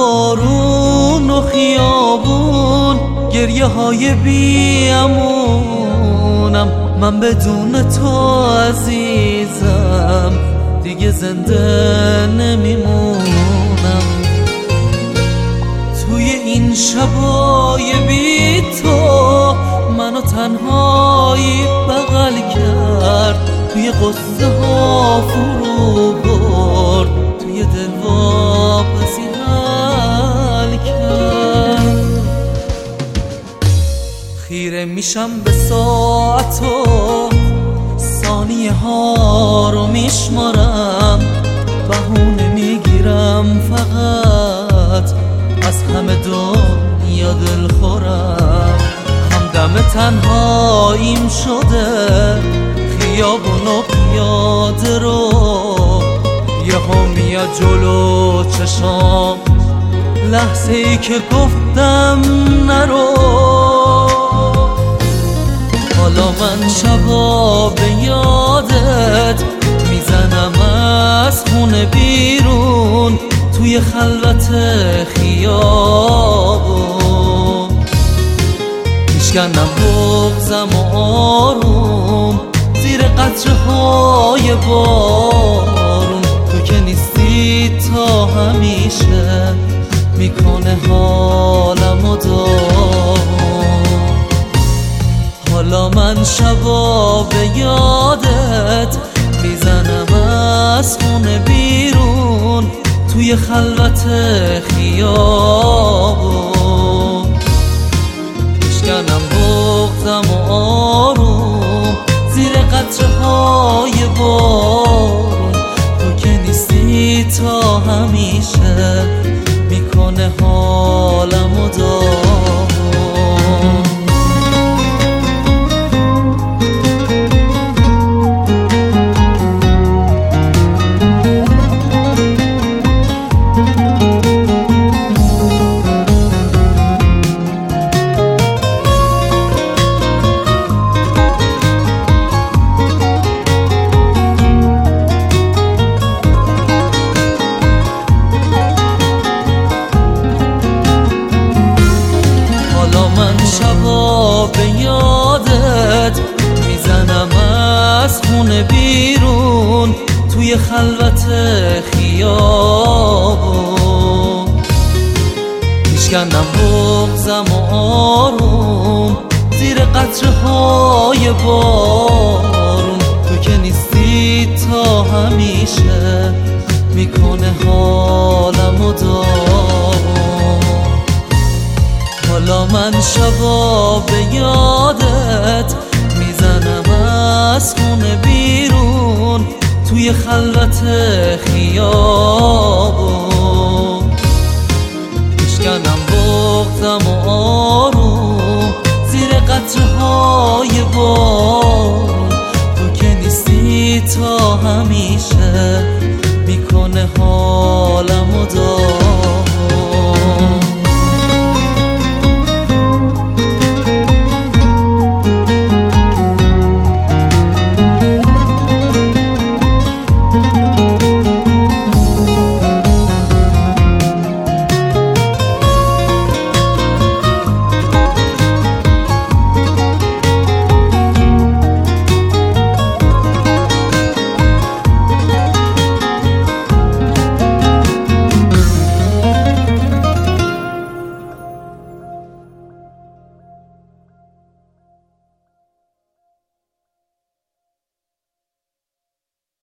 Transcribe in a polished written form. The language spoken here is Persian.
بارون و خیابون، گریه های بیامونم. من بدون تو عزیزم دیگه زنده نمیمونم. توی این شبای بی تو منو تنهایی بغل کرد، توی قصه ها فرو برد، توی دل واپسی حل کرد. خیره میشم به ساعت و ثانیه ها رو میشمارم، بهونه میگیرم فقط از همه دنیا دل خورم. همدم تنهاییم شده خیابون و پیاده رو، یهو میاد جلو چشام لحظه ای که گفتم نرو. حالا من شبا به یادت میزنم از خونه بیرون، توی خلوت خیابون میشکنم بغضم و آروم زیر قطره های بارون. تو که نیستی تا همیشه میکنه حالم و داغون. حالا من شبا به یادت میزنم از خونه بیرون، توی خلوت خیابون میشکنم بغضم و آروم زیر قطره های بارون. تو که نیستی تا همیشه میکنه حالم و داغون. شبا به یادت میزنم از خونه بیرون، توی خلوت خیابون میشکنم بغضم و آروم زیر قطره های بارون. تو که نیستی تا همیشه میکنه حالم و داغون. حالا من شبا به یادت میزنم از خونه بیرون، توی خلوت خیابون میشکنم بغضم و آروم زیر قطره های